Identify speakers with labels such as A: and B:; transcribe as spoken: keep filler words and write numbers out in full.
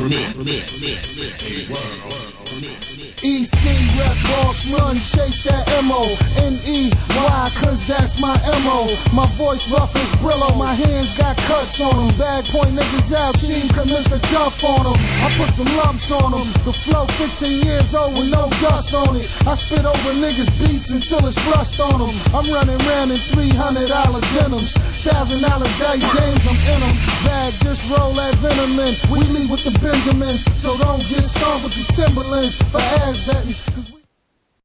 A: E C rep boss run, chase that M O N E Y, cause that's my M O. My voice rough as Brillo, my hands got cuts on them. Bag point niggas out, cheap, cause Mister Duff on them. I put some lumps on them. The flow fifteen years old with no dust on it. I spit over niggas beats until it's rust on them. I'm running around in three hundred dollar denims, thousand dollar dice games, I'm in them. Bag, just roll that venom in. We leave with the Benjamins, so don't get stoned with the Timberlands for ass betting.